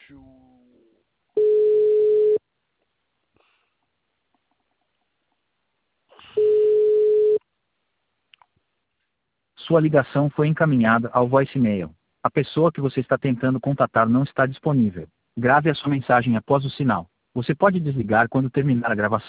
Sua ligação foi encaminhada ao voicemail. A pessoa que você está tentando contatar não está disponível. Grave a sua mensagem após o sinal. Você pode desligar quando terminar a gravação.